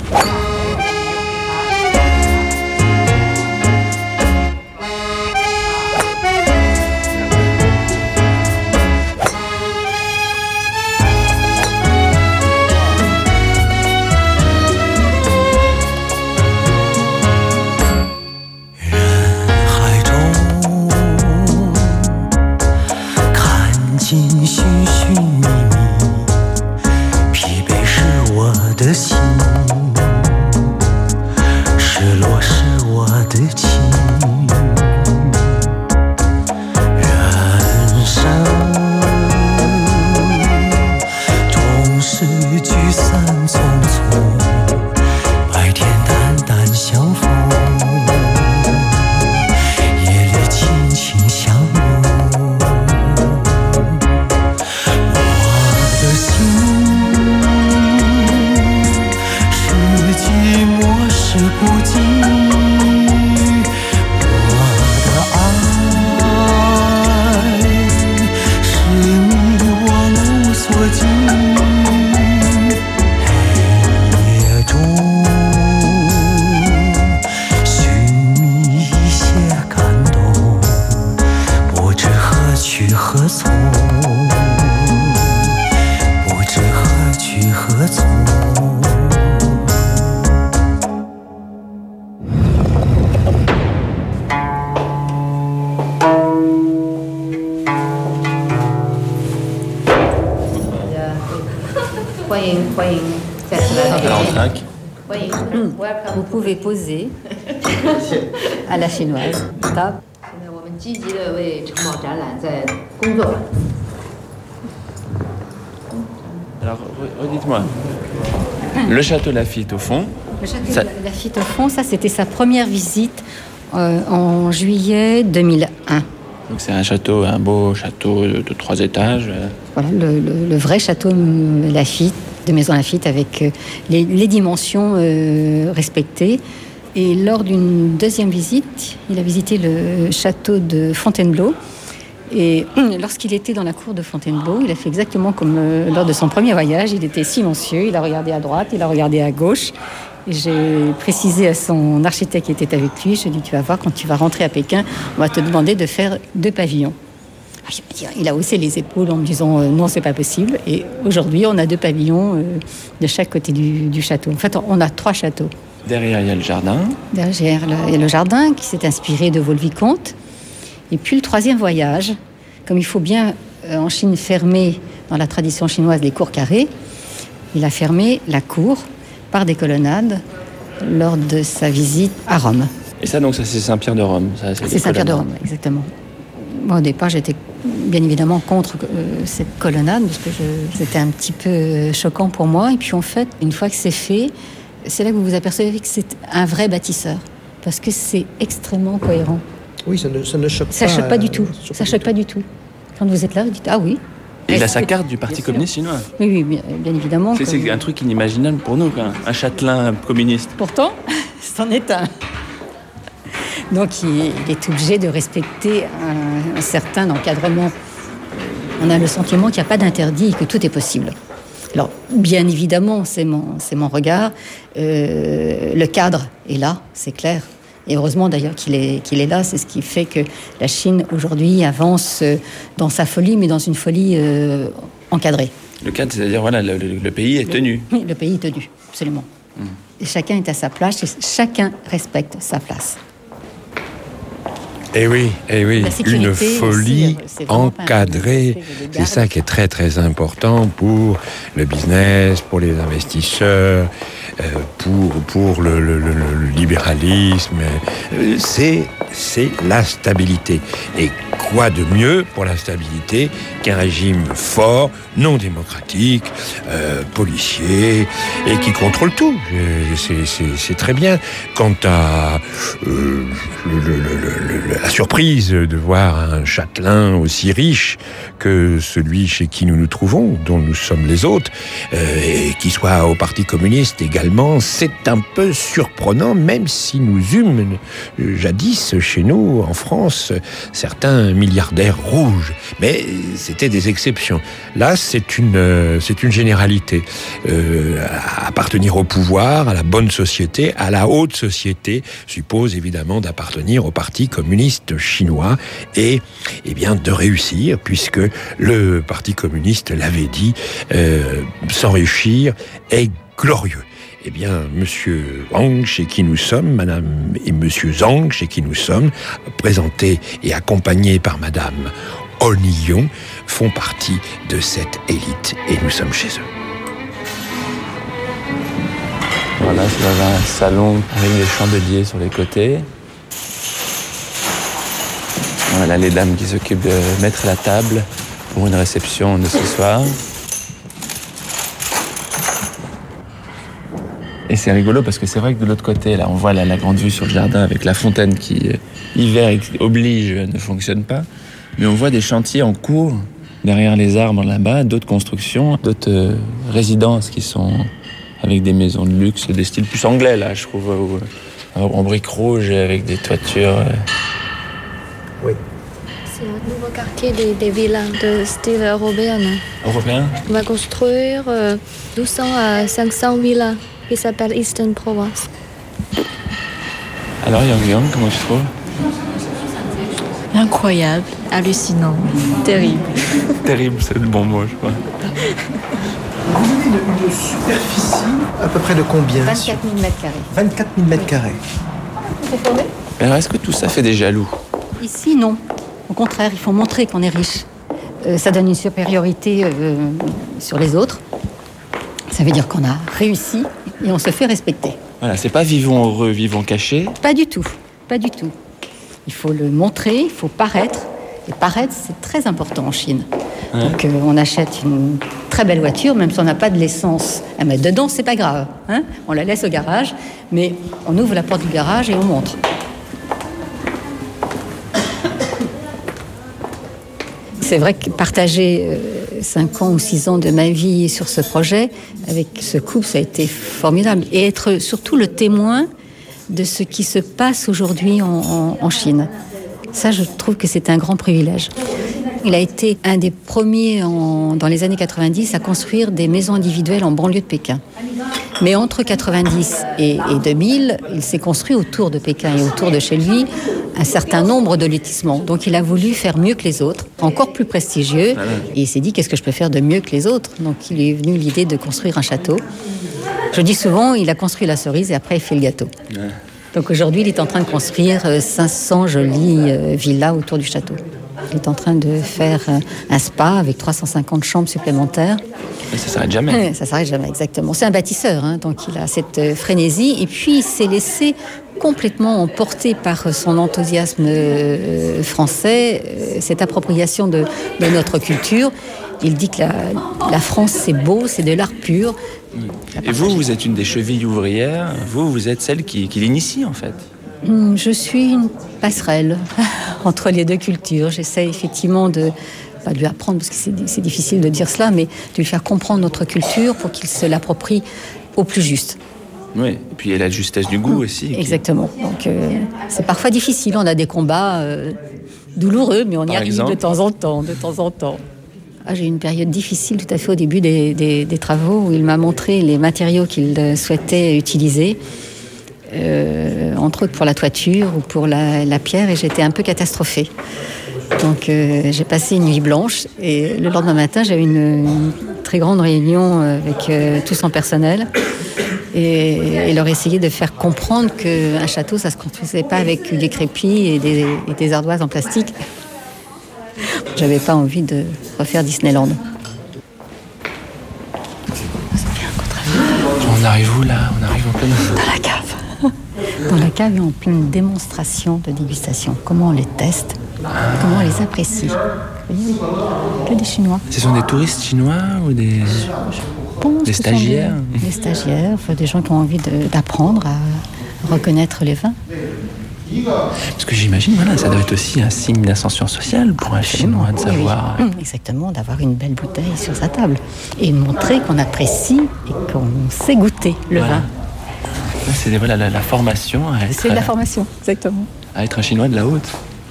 Vous pouvez poser à la chinoise. Stop. Alors, redites-moi. Le château Laffitte au fond. Le château Laffitte au fond, ça c'était sa première visite en juillet 2001. Donc c'est un château, un beau château de 3 étages. Voilà, le vrai château Laffitte, de Maison Laffitte, avec les dimensions respectées. Et lors d'une deuxième visite, il a visité le château de Fontainebleau. Et lorsqu'il était dans la cour de Fontainebleau, il a fait exactement comme lors de son premier voyage. Il était silencieux, il a regardé à droite, il a regardé à gauche. Et j'ai précisé à son architecte qui était avec lui, je lui ai dit, tu vas voir, quand tu vas rentrer à Pékin, on va te demander de faire 2 pavillons. Il a haussé les épaules en me disant non, c'est pas possible. Et aujourd'hui, on a 2 pavillons de chaque côté du château. En fait, on a 3 châteaux. Derrière, il y a le jardin. Derrière, il y a le jardin qui s'est inspiré de Vaux-le-Vicomte. Et puis le 3e voyage, comme il faut bien en Chine fermer, dans la tradition chinoise, les cours carrées, il a fermé la cour par des colonnades lors de sa visite à Rome. Et ça, donc, ça c'est Saint-Pierre de Rome. C'est Saint-Pierre de Rome, exactement. Moi, au départ, j'étais bien évidemment contre cette colonnade, parce que c'était un petit peu choquant pour moi. Et puis, en fait, une fois que c'est fait, c'est là que vous vous apercevez que c'est un vrai bâtisseur, parce que c'est extrêmement cohérent. Oui, ça ne choque pas. Ça choque pas du tout. Ça choque pas du tout. Quand vous êtes là, vous dites ah oui. Et il a sa carte du Parti communiste chinois. Oui, bien évidemment. C'est un truc inimaginable pour nous, quoi. Un châtelain communiste. Pourtant, c'en est un. Donc il est obligé de respecter un certain encadrement. On a le sentiment qu'il n'y a pas d'interdit et que tout est possible. Alors, bien évidemment, c'est mon regard. Le cadre est là, c'est clair. Et heureusement d'ailleurs qu'il est là, c'est ce qui fait que la Chine aujourd'hui avance dans sa folie, mais dans une folie encadrée. Le cadre, c'est-à-dire voilà, le pays est tenu. Oui, le pays est tenu, absolument. Et chacun est à sa place, et chacun respecte sa place. Eh oui, une folie encadrée, c'est ça qui est très très important pour le business, pour les investisseurs, pour le libéralisme. C'est la stabilité. Et quoi de mieux pour la stabilité qu'un régime fort, non démocratique, policier, et qui contrôle tout. C'est très bien. Quant à la surprise de voir un châtelain aussi riche que celui chez qui nous nous trouvons, dont nous sommes les hôtes, et qui soit au Parti communiste également, c'est un peu surprenant, même si nous eûmes jadis chez nous, en France, certains milliardaires rouges. Mais c'était des exceptions. Là, c'est une généralité. Appartenir au pouvoir, à la bonne société, à la haute société, suppose évidemment d'appartenir au Parti communiste chinois et bien de réussir, puisque le Parti communiste l'avait dit, s'enrichir est glorieux. Eh bien, Monsieur Wang, chez qui nous sommes, Madame et Monsieur Zhang, chez qui nous sommes, présentés et accompagnés par Madame Olnion, font partie de cette élite et nous sommes chez eux. Voilà, c'est dans un salon avec des chandeliers sur les côtés. Voilà les dames qui s'occupent de mettre la table pour une réception de ce soir. Et c'est rigolo parce que c'est vrai que de l'autre côté, là, on voit la grande vue sur le jardin avec la fontaine qui, hiver oblige, ne fonctionne pas. Mais on voit des chantiers en cours derrière les arbres là-bas, d'autres constructions, d'autres résidences qui sont avec des maisons de luxe, des styles plus anglais, là, je trouve, en briques rouges et avec des toitures. Oui. C'est un nouveau quartier des villas de style européen. Européen ? On va construire 200 à 500 villas qui s'appelle Eastern Provence. Alors, Yang, comment tu trouves ? Incroyable, hallucinant, terrible. Terrible, c'est le bon mot, je crois. Vous avez une superficie à peu près de combien ? 24 000 mètres carrés. 24 000 mètres carrés. Alors, est-ce que tout ça fait des jaloux ? Ici, non. Au contraire, il faut montrer qu'on est riche. Ça donne une supériorité sur les autres. Ça veut dire qu'on a réussi et on se fait respecter. Voilà, c'est pas vivons heureux, vivons cachés. Pas du tout, pas du tout. Il faut le montrer, il faut paraître. Et paraître, c'est très important en Chine. Ouais. Donc on achète une très belle voiture, même si on n'a pas de l'essence à mettre dedans, c'est pas grave. Hein, on la laisse au garage, mais on ouvre la porte du garage et on montre. C'est vrai que partager 5 ans ou 6 ans de ma vie sur ce projet, avec ce couple, ça a été formidable. Et être surtout le témoin de ce qui se passe aujourd'hui en Chine. Ça, je trouve que c'est un grand privilège. Il a été un des premiers dans les années 90 à construire des maisons individuelles en banlieue de Pékin. Mais entre 90 et 2000, il s'est construit autour de Pékin et autour de chez lui un certain nombre de lotissements. Donc il a voulu faire mieux que les autres, encore plus prestigieux. Et il s'est dit, qu'est-ce que je peux faire de mieux que les autres ? Donc il est venu l'idée de construire un château. Je dis souvent, il a construit la cerise et après il fait le gâteau. Ouais. Donc aujourd'hui, il est en train de construire 500 jolies villas autour du château. Il est en train de faire un spa avec 350 chambres supplémentaires. Et ça ne s'arrête jamais. Ça ne s'arrête jamais, exactement. C'est un bâtisseur, hein, donc il a cette frénésie. Et puis, il s'est laissé complètement emporter par son enthousiasme français, cette appropriation de notre culture. Il dit que la France, c'est beau, c'est de l'art pur. Et vous êtes une des chevilles ouvrières. Vous êtes celle qui l'initie, en fait. Je suis une passerelle entre les deux cultures. J'essaie effectivement pas de lui apprendre, parce que c'est difficile de dire cela, mais de lui faire comprendre notre culture pour qu'il se l'approprie au plus juste. Oui, et puis il y a la justesse du goût aussi. Exactement. Donc c'est parfois difficile, on a des combats douloureux, mais on y arrive de temps en temps. J'ai eu une période difficile tout à fait au début des travaux où il m'a montré les matériaux qu'il souhaitait utiliser. entre autres pour la toiture ou pour la pierre, et j'étais un peu catastrophée. Donc j'ai passé une nuit blanche, et le lendemain matin, j'ai eu une très grande réunion avec tout son personnel, et leur essayer de faire comprendre qu'un château, ça ne se construisait pas avec des crépis et des ardoises en plastique. J'avais pas envie de refaire Disneyland. On arrive où là? On arrive en pleine... Dans la cave. Dans la cave et en pleine démonstration de dégustation. Comment on les teste, comment on les apprécie. Oui, que des Chinois. Ce sont des touristes chinois ou des stagiaires? Des stagiaires, des gens qui ont envie d'apprendre à reconnaître les vins. Parce que j'imagine, voilà, ça doit être aussi un signe d'ascension sociale pour un Chinois de savoir... Oui, exactement, d'avoir une belle bouteille sur sa table. Et montrer qu'on apprécie et qu'on sait goûter le vin. C'est la formation à être... C'est la formation, exactement. À être un Chinois de la haute.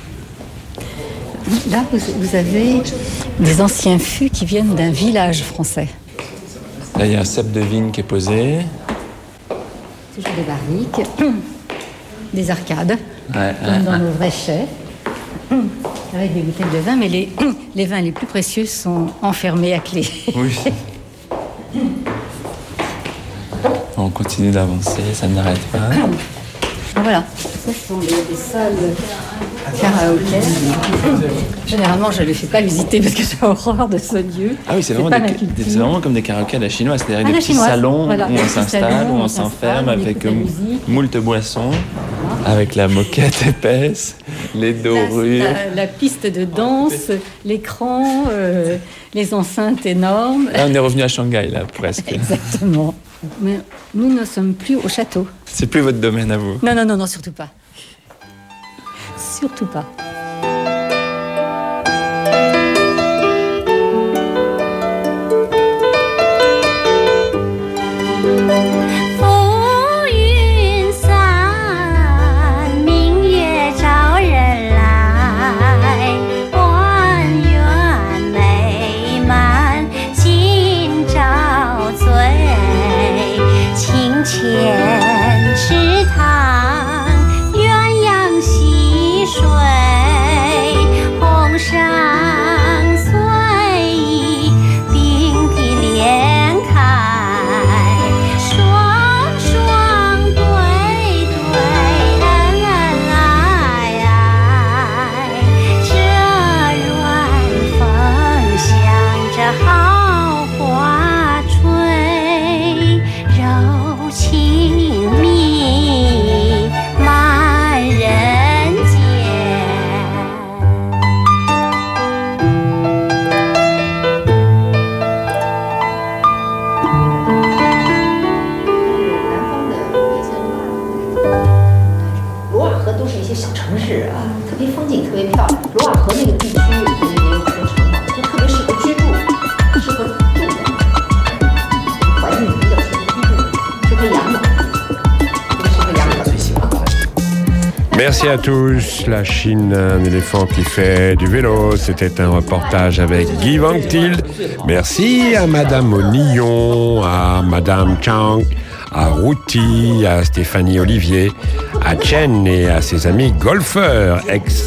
Là, vous avez des anciens fûts qui viennent d'un village français. Là, il y a un cep de vigne qui est posé. Toujours des barriques. Des arcades, comme dans nos vrais chais, avec des bouteilles de vin, mais les vins les plus précieux sont enfermés à clé. Oui. On continue d'avancer, ça n'arrête pas. Voilà, ce sont des salles karaoké. Généralement, je ne les fais pas visiter parce que j'ai horreur de ce lieu. Ah oui, c'est vraiment comme des karaokés à la chinoise, c'est-à-dire des petits salons où on s'installe, où on s'enferme avec moult boissons, avec la moquette épaisse, les dorures. La piste de danse, l'écran, les enceintes énormes. Là, on est revenu à Shanghai, là, presque. Exactement. Mais nous ne sommes plus au château. C'est plus votre domaine à vous. Non, surtout pas. Surtout pas. Merci à tous. La Chine, un éléphant qui fait du vélo. C'était un reportage avec Guy Wangtil. Merci à Madame O'Nillon, à Madame Chang, à Routy, à Stéphanie Olivier, à Chen et à ses amis golfeurs,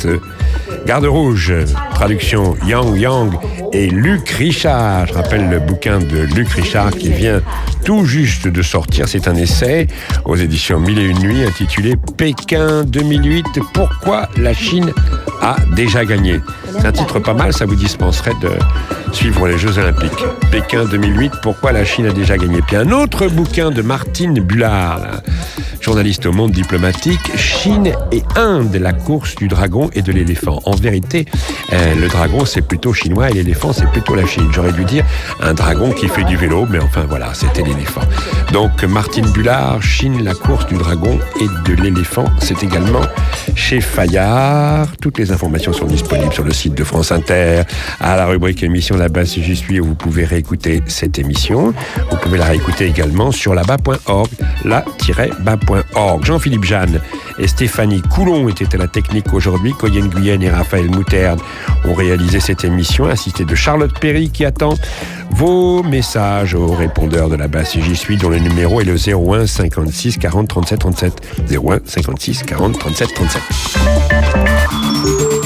ex-garde rouge. Traduction Yang Yang et Luc Richard. Je rappelle le bouquin de Luc Richard qui vient tout juste de sortir. C'est un essai aux éditions 1001 Nuits intitulé Pékin 2008. Pourquoi la Chine a déjà gagné. C'est un titre pas mal, ça vous dispenserait de suivre les Jeux Olympiques. Pékin 2008, pourquoi la Chine a déjà gagné. Puis un autre bouquin de Martine Bullard, journaliste au Monde diplomatique, Chine et Inde, la course du dragon et de l'éléphant. En vérité, le dragon c'est plutôt chinois et l'éléphant c'est plutôt la Chine. J'aurais dû dire un dragon qui fait du vélo, mais enfin voilà, c'était l'éléphant. Donc Martine Bullard, Chine, la course du dragon et de l'éléphant, c'est également chez Fayard. Toutes les informations sont disponibles sur le site de France Inter, à la rubrique émission Là-bas si j'y suis, où vous pouvez réécouter cette émission. Vous pouvez la réécouter également sur là-bas.org, la-bas.org. Jean-Philippe Jeanne et Stéphanie Coulon étaient à la technique aujourd'hui. Coyenne Guyenne et Raphaël Mouterde ont réalisé cette émission, assisté de Charlotte Perry qui attend vos messages au répondeur de la basse J'y suis, dont le numéro est le 01 56 40 37 37. 01 56 40 37 37.